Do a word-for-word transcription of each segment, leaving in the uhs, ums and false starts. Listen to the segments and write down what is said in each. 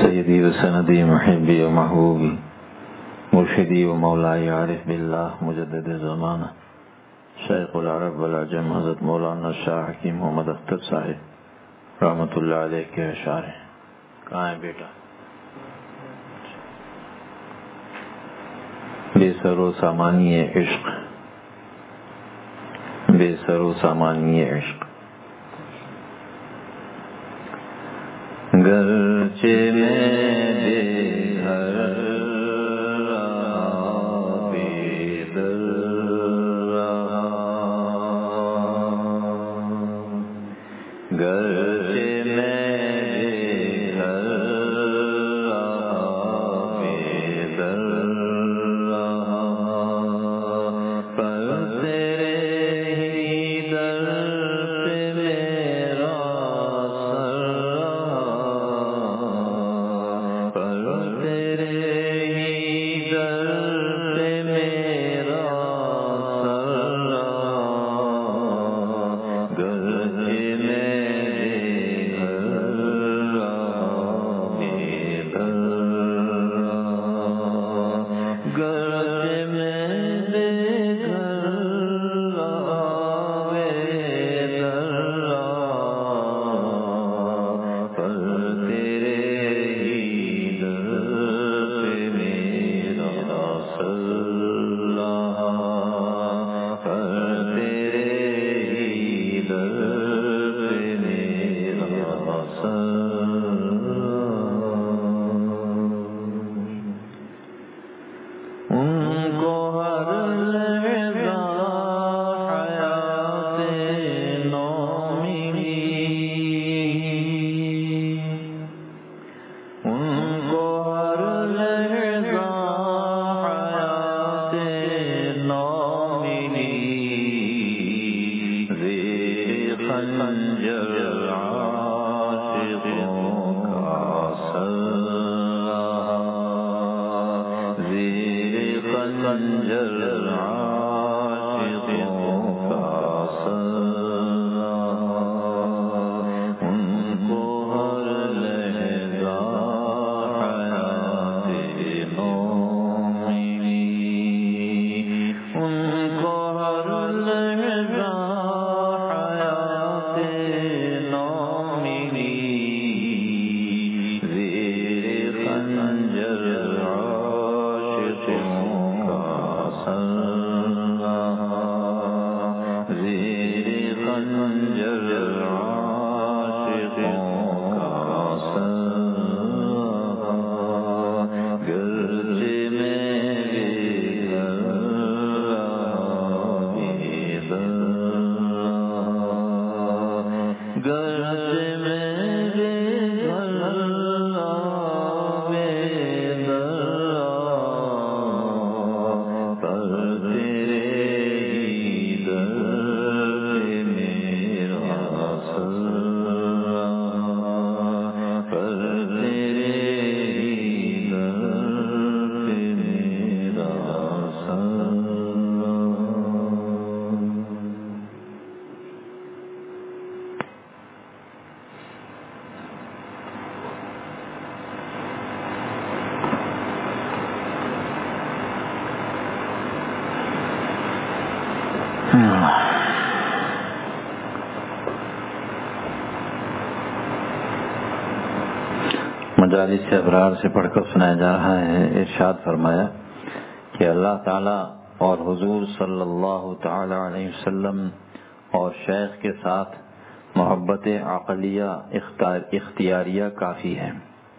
سیدی و سندی محبی و محبوبی مرشدی و مولائی عارف باللہ مجدد زمانہ شیخ العرب والعجم حضرت مولانا شاہ حکیم محمد اختر صاحب رحمۃ اللہ علیہ کے اشعار ہیں. کہاں ہے بیٹا؟ بے سر و سامانی عشق، بے سر و سامانی عشق. گرچہ میں بے گھر رہا بے در رہا، گرچہ میں بے گھر رہا بے در رہا، پر تیرے ہی در پہ میرا مجالس سے ابرار سے پڑھ کر سنایا جا رہا ہے. ارشاد فرمایا کہ اللہ تعالیٰ اور حضور صلی اللہ تعالی علیہ وسلم اور شیخ کے ساتھ محبت عقلیہ اختیاریہ کافی ہے.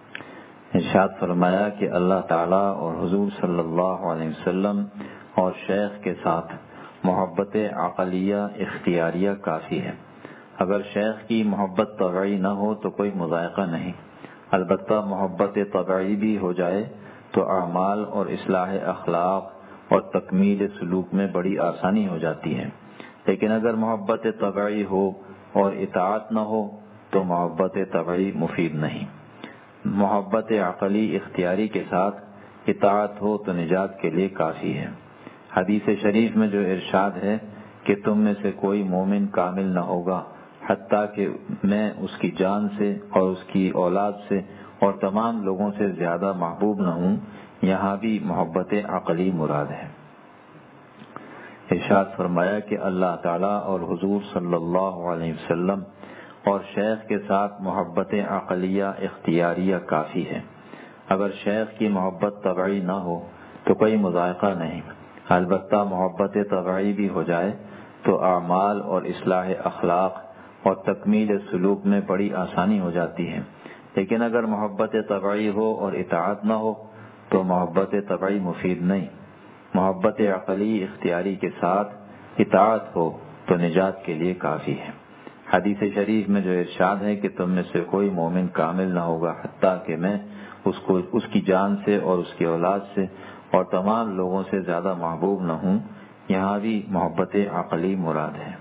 ارشاد فرمایا کہ اللہ تعالیٰ اور حضور صلی اللہ علیہ وسلم اور شیخ کے ساتھ محبت عقلیہ اختیاریہ کافی ہے. اگر شیخ کی محبت طبعی نہ ہو تو کوئی مذائقہ نہیں، البتہ محبت طبعی بھی ہو جائے تو اعمال اور اصلاح اخلاق اور تکمیل سلوک میں بڑی آسانی ہو جاتی ہے. لیکن اگر محبت طبعی ہو اور اطاعت نہ ہو تو محبت طبعی مفید نہیں. محبت عقلی اختیاری کے ساتھ اطاعت ہو تو نجات کے لیے کافی ہے. حدیث شریف میں جو ارشاد ہے کہ تم میں سے کوئی مومن کامل نہ ہوگا حتیٰ کہ میں اس کی جان سے اور اس کی اولاد سے اور تمام لوگوں سے زیادہ محبوب نہ ہوں، یہاں بھی محبت عقلی مراد ہے۔ ارشاد فرمایا کہ اللہ تعالیٰ اور حضور صلی اللہ علیہ وسلم اور شیخ کے ساتھ محبت عقلیہ اختیاریہ کافی ہے۔ اگر شیخ کی محبت طبعی نہ ہو تو کوئی مذائقہ نہیں، البتہ محبت طبعی بھی ہو جائے تو اعمال اور اصلاح اخلاق اور تکمیل سلوک میں بڑی آسانی ہو جاتی ہے، لیکن اگر محبت طبعی ہو اور اطاعت نہ ہو تو محبت طبعی مفید نہیں۔ محبت عقلی اختیاری کے ساتھ اطاعت ہو تو نجات کے لیے کافی ہے۔ حدیث شریف میں جو ارشاد ہے کہ تم میں سے کوئی مومن کامل نہ ہوگا حتیٰ کہ میں اس کو اس کی جان سے اور اس کی اولاد سے اور تمام لوگوں سے زیادہ محبوب نہ ہوں، یہاں بھی محبت عقلی مراد ہے۔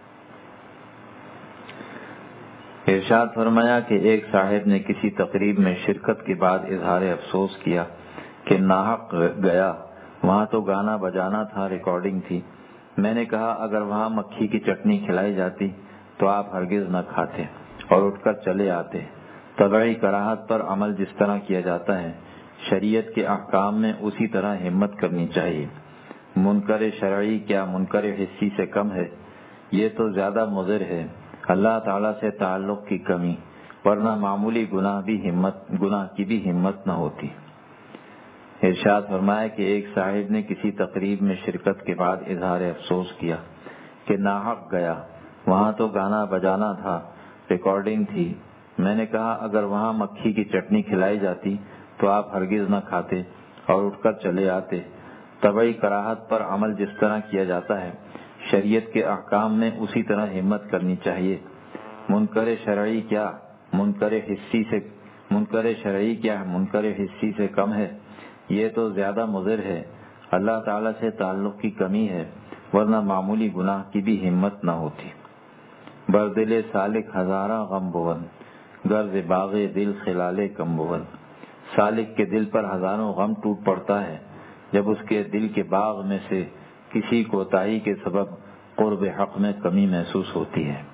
ارشاد فرمایا کہ ایک صاحب نے کسی تقریب میں شرکت کے بعد اظہار افسوس کیا کہ ناحق گیا، وہاں تو گانا بجانا تھا، ریکارڈنگ تھی۔ میں نے کہا اگر وہاں مکھی کی چٹنی کھلائی جاتی تو آپ ہرگز نہ کھاتے اور اٹھ کر چلے آتے۔ طبعی کراہت پر عمل جس طرح کیا جاتا ہے، شریعت کے احکام میں اسی طرح ہمت کرنی چاہیے۔ منکر شرعی کیا منکر حسی سے کم ہے؟ یہ تو زیادہ مضر ہے، اللہ تعالیٰ سے تعلق کی کمی، ورنہ معمولی گناہ بھی ہمت گناہ کی بھی ہمت نہ ہوتی۔ ارشاد فرمایا کہ ایک صاحب نے کسی تقریب میں شرکت کے بعد اظہار افسوس کیا کہ ناحق گیا، وہاں تو گانا بجانا تھا، ریکارڈنگ تھی۔ میں نے کہا اگر وہاں مکھی کی چٹنی کھلائی جاتی تو آپ ہرگز نہ کھاتے اور اٹھ کر چلے آتے۔ طبعی کراہت پر عمل جس طرح کیا جاتا ہے، شریعت کے احکام میں اسی طرح ہمت کرنی چاہیے۔ منکر شرعی کیا منکر حسی سے منکر شرعی کیا منکر حسی سے کم ہے؟ یہ تو زیادہ مضر ہے، اللہ تعالیٰ سے تعلق کی کمی ہے، ورنہ معمولی گناہ کی بھی ہمت نہ ہوتی۔ بردل سالک ہزارہ غم بود، غرض باغ دل خلال کم بود۔ سالک کے دل پر ہزاروں غم ٹوٹ پڑتا ہے جب اس کے دل کے باغ میں سے کسی کوتاہی کے سبب قرب حق میں کمی محسوس ہوتی ہے۔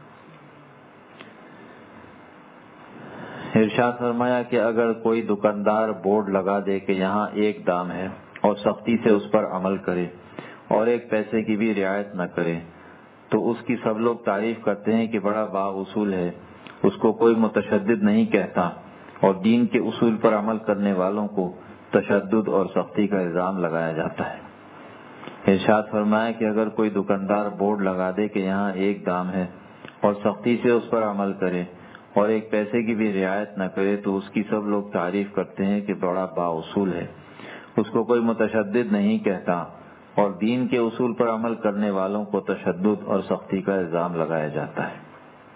ارشاد فرمایا کہ اگر کوئی دکاندار بورڈ لگا دے کہ یہاں ایک دام ہے اور سختی سے اس پر عمل کرے اور ایک پیسے کی بھی رعایت نہ کرے تو اس کی سب لوگ تعریف کرتے ہیں کہ بڑا با اصول ہے، اس کو کوئی متشدد نہیں کہتا، اور دین کے اصول پر عمل کرنے والوں کو تشدد اور سختی کا الزام لگایا جاتا ہے۔ ارشاد فرمایا کہ اگر کوئی دکاندار بورڈ لگا دے کہ یہاں ایک دام ہے اور سختی سے اس پر عمل کرے اور ایک پیسے کی بھی رعایت نہ کرے تو اس کی سب لوگ تعریف کرتے ہیں کہ بڑا با اصول ہے، اس کو کوئی متشدد نہیں کہتا، اور دین کے اصول پر عمل کرنے والوں کو تشدد اور سختی کا الزام لگایا جاتا ہے۔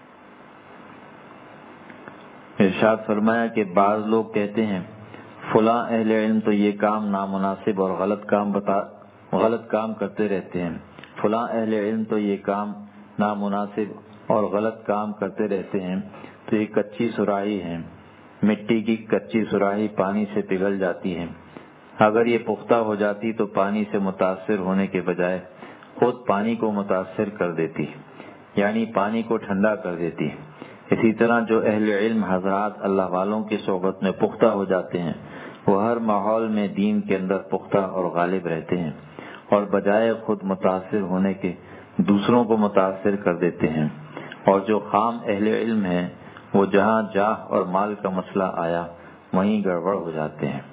ارشاد فرمایا کہ بعض لوگ کہتے ہیں فلاں اہل علم تو یہ کام نامناسب اور غلط کام بتا غلط کام کرتے رہتے ہیں، فلاں اہل علم تو یہ کام نامناسب اور غلط کام کرتے رہتے ہیں، تو یہ کچی سراہی ہے، مٹی کی کچی سراہی پانی سے پگھل جاتی ہے، اگر یہ پختہ ہو جاتی تو پانی سے متاثر ہونے کے بجائے خود پانی کو متاثر کر دیتی، یعنی پانی کو ٹھنڈا کر دیتی۔ اسی طرح جو اہل علم حضرات اللہ والوں کی صحبت میں پختہ ہو جاتے ہیں، وہ ہر ماحول میں دین کے اندر پختہ اور غالب رہتے ہیں، اور بجائے خود متاثر ہونے کے دوسروں کو متاثر کر دیتے ہیں، اور جو خام اہل علم ہیں وہ جہاں جاہ اور مال کا مسئلہ آیا وہیں گڑبڑ ہو جاتے ہیں۔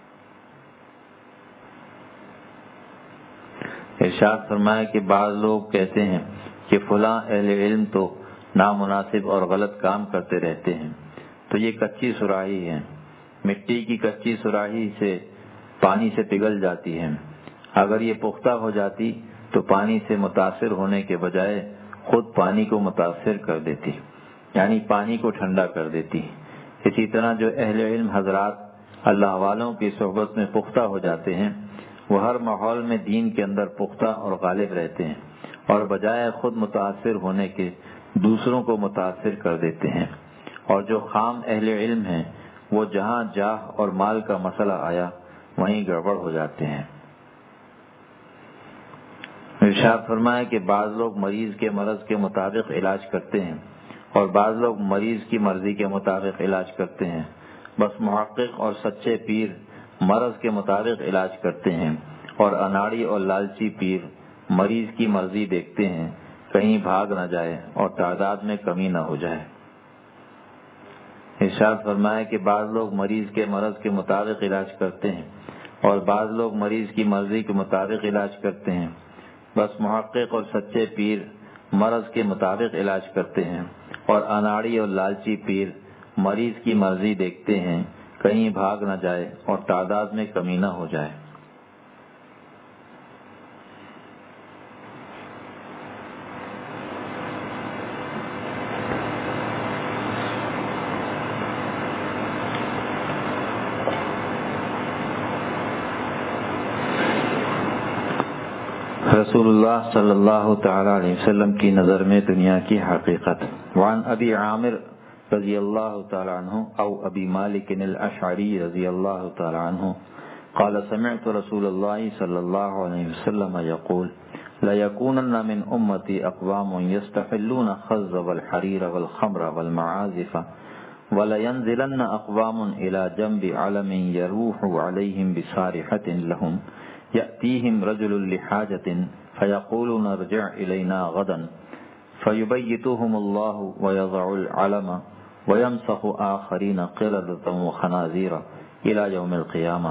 ارشاد فرمایا کہ بعض لوگ کہتے ہیں کہ فلاں اہل علم تو نامناسب اور غلط کام کرتے رہتے ہیں، تو یہ کچی سراہی ہے، مٹی کی کچی سراہی سے پانی سے پگھل جاتی ہے، اگر یہ پختہ ہو جاتی تو پانی سے متاثر ہونے کے بجائے خود پانی کو متاثر کر دیتی، یعنی پانی کو ٹھنڈا کر دیتی۔ اسی طرح جو اہل علم حضرات اللہ والوں کی صحبت میں پختہ ہو جاتے ہیں، وہ ہر ماحول میں دین کے اندر پختہ اور غالب رہتے ہیں، اور بجائے خود متاثر ہونے کے دوسروں کو متاثر کر دیتے ہیں، اور جو خام اہل علم ہیں وہ جہاں جاہ اور مال کا مسئلہ آیا وہیں گڑبڑ ہو جاتے ہیں۔ ارشاد فرمایا کہ بعض لوگ مریض کے مرض کے مطابق علاج کرتے ہیں اور بعض لوگ مریض کی مرضی کے مطابق علاج کرتے ہیں، بس محقق اور سچے پیر مرض کے مطابق علاج کرتے ہیں، اور اناڑی اور لالچی پیر مریض کی مرضی دیکھتے ہیں کہیں بھاگ نہ جائے اور تعداد میں کمی نہ ہو جائے۔ ارشاد فرمایا کہ بعض لوگ مریض کے مرض کے مطابق علاج کرتے ہیں اور بعض لوگ مریض کی مرضی کے مطابق علاج کرتے ہیں، بس محقق اور سچے پیر مرض کے مطابق علاج کرتے ہیں، اور اناڑی اور لالچی پیر مریض کی مرضی دیکھتے ہیں کہیں بھاگ نہ جائے اور تعداد میں کمی نہ ہو جائے۔ رسول اللہ صلی اللہ تعالی علیہ وسلم کی نظر میں دنیا کی حقیقت۔ وعن ابی عامر رضی اللہ تعالی عنہ او ابی مالک الاشعری رضی اللہ تعالی عنہ قال سمعت رسول اللہ صلی اللہ علیہ وسلم یقول لَيَكُونَنَّ مِنْ أُمَّتِي أَقْوَامٌ يَسْتَحِلُّونَ الْخَزَّ وَالْحَرِيرَ وَالْخَمْرَ وَالْمَعَازِفَ وَلَيَنْزِلَنَّ أَقْوَامٌ إِلَى جَنْبِ عَلَمٍ يَرُوحُ عَلَيْهِمْ بِصَارِحَةٍ لَهُمْ يأتيهم رجل لحاجة فيقولون ارجع إلينا غدا فيبيتهم الله ويضع العلم ويمسخ آخرين قردة وخنازير إلى يوم القيامة۔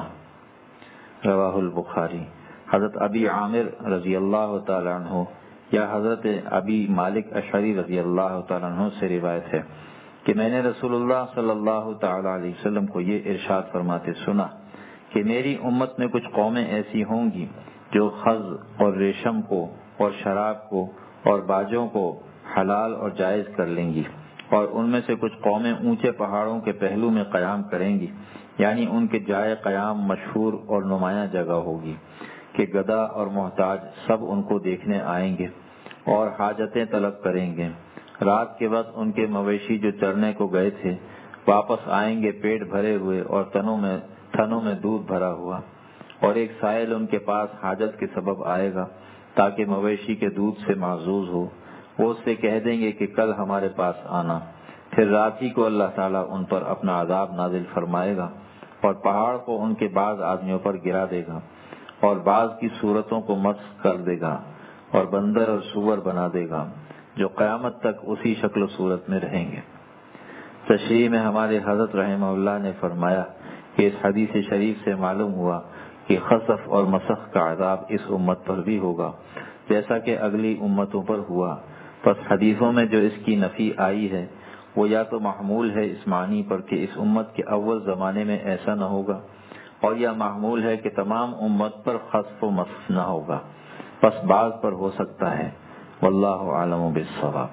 رواہ البخاری۔ حضرت ابی عامر رضی اللہ تعالی عنہ یا حضرت ابی مالک اشعری رضی اللہ تعالی عنہ سے روایت ہے کہ میں نے رسول اللہ صلی اللہ تعالی علیہ وسلم کو یہ ارشاد فرماتے سنا کہ میری امت میں کچھ قومیں ایسی ہوں گی جو خز اور ریشم کو اور شراب کو اور باجوں کو حلال اور جائز کر لیں گی، اور ان میں سے کچھ قومیں اونچے پہاڑوں کے پہلو میں قیام کریں گی، یعنی ان کے جائے قیام مشہور اور نمایاں جگہ ہوگی کہ گدھا اور محتاج سب ان کو دیکھنے آئیں گے اور حاجتیں طلب کریں گے۔ رات کے وقت ان کے مویشی جو چرنے کو گئے تھے واپس آئیں گے پیٹ بھرے ہوئے اور تنوں میں تھنوں میں دودھ بھرا ہوا، اور ایک سائل ان کے پاس حاجت کے سبب آئے گا تاکہ مویشی کے دودھ سے معزوز ہو، وہ اس سے کہہ دیں گے کہ کل ہمارے پاس آنا، پھر رات ہی کو اللہ تعالیٰ ان پر اپنا عذاب نازل فرمائے گا اور پہاڑ کو ان کے بعض آدمیوں پر گرا دے گا اور بعض کی صورتوں کو مسخ کر دے گا اور بندر اور سور بنا دے گا جو قیامت تک اسی شکل و صورت میں رہیں گے۔ تشریح میں ہمارے حضرت رحمہ اللہ نے فرمایا کہ اس حدیث شریف سے معلوم ہوا کہ خسف اور مسخ کا عذاب اس امت پر بھی ہوگا جیسا کہ اگلی امتوں پر ہوا، پس حدیثوں میں جو اس کی نفی آئی ہے وہ یا تو محمول ہے اس معنی پر کہ اس امت کے اول زمانے میں ایسا نہ ہوگا، اور یا محمول ہے کہ تمام امت پر خسف و مسخ نہ ہوگا، پس بعض پر ہو سکتا ہے۔ واللہ اعلم بالصواب۔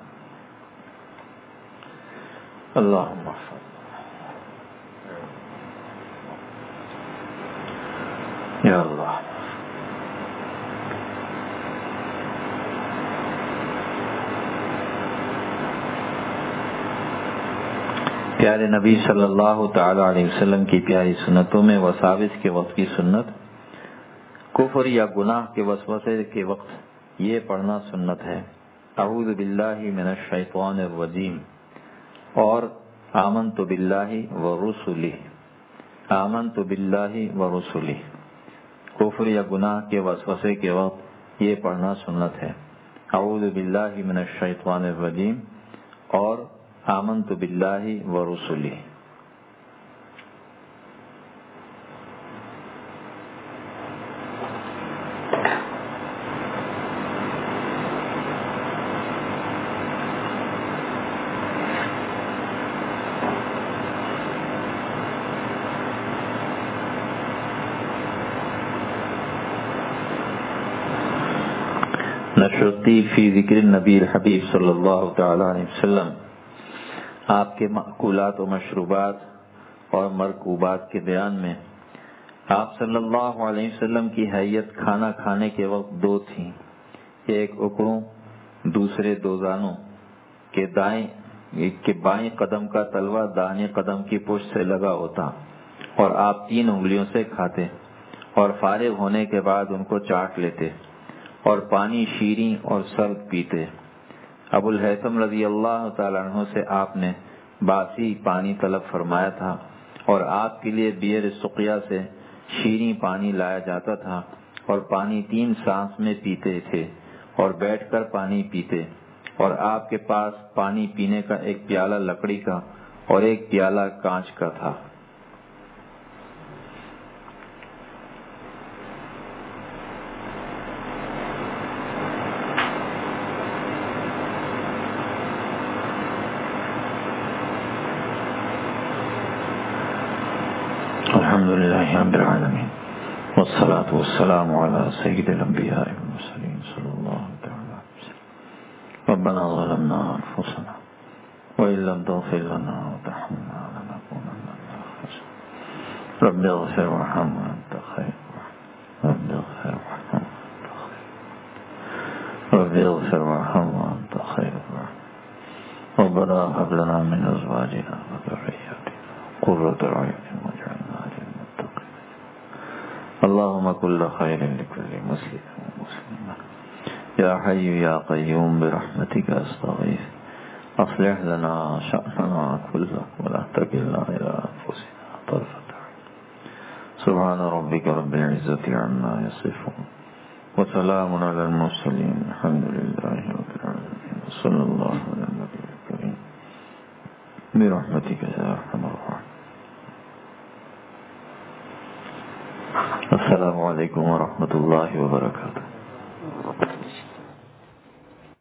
اللہم یا اللہ۔ پیارے نبی صلی اللہ تعالی علیہ وسلم کی پیاری سنتوں میں وساوس کے وقت کی سنت، کفر یا گناہ کے وسوسے کے وقت یہ پڑھنا سنت ہے۔ اعوذ باللہ من الشیطان الرجیم اور آمنت باللہ ورسلہ، آمنت باللہ ورسلہ۔ کفر یا گناہ کے وسوسے کے وقت یہ پڑھنا سنت ہے۔ اعوذ باللہ من الشیطان الرجیم اور آمنت باللہ ورسلہ۔ نشرتی فی ذکر النبی الحبیب صلی اللہ تعالی علیہ وسلم، آپ کے مأکولات و مشروبات اور مرکوبات کے بیان میں آپ صلی اللہ علیہ وسلم کی حیت کھانا کھانے کے وقت دو تھیں، ایک اکڑوں دوسرے دوزانوں کے دائیں کے بائیں قدم کا تلوا داہنے قدم کی پشت سے لگا ہوتا اور آپ تین انگلیوں سے کھاتے اور فارغ ہونے کے بعد ان کو چاٹ لیتے اور پانی شیریں اور سرد پیتے۔ ابو الہیثم رضی اللہ تعالیٰ عنہ سے آپ نے باسی پانی طلب فرمایا تھا اور آپ کے لیے بئر سقیا سے شیریں پانی لایا جاتا تھا، اور پانی تین سانس میں پیتے تھے اور بیٹھ کر پانی پیتے، اور آپ کے پاس پانی پینے کا ایک پیالہ لکڑی کا اور ایک پیالہ کانچ کا تھا۔ الحمد للہ رب العالمین والصلاة والسلام علی سید الانبیاء والمرسلین صلی اللہ تعالی علیہ وسلم۔ ربنا ظلمنا انفسنا وإن لم تغفر لنا وترحمنا لنكونن من الخاسرين۔ رب اغفر وارحم وأنت خير الراحمين۔ رب اغفر وارحم وأنت خير رب اغفر وارحم وأنت خير الراحمين۔ ربنا هب لنا من أزواجنا وذرياتنا قرة أعين واجعلنا للمتقين اللهم كل خير لكل مسلم ومسلمة يا حي يا قيوم برحمتك أستغيث أصلح لنا شأننا كله ولا تكلنا إلى أنفسنا طرفة عين سبحان ربك رب العزة عما يصفون وسلام على المرسلين الحمد لله رب العالمين صلى الله على النبي الكريم برحمتك يا أرحم الراحمين۔ السلام علیکم ورحمۃ اللہ وبرکاتہ۔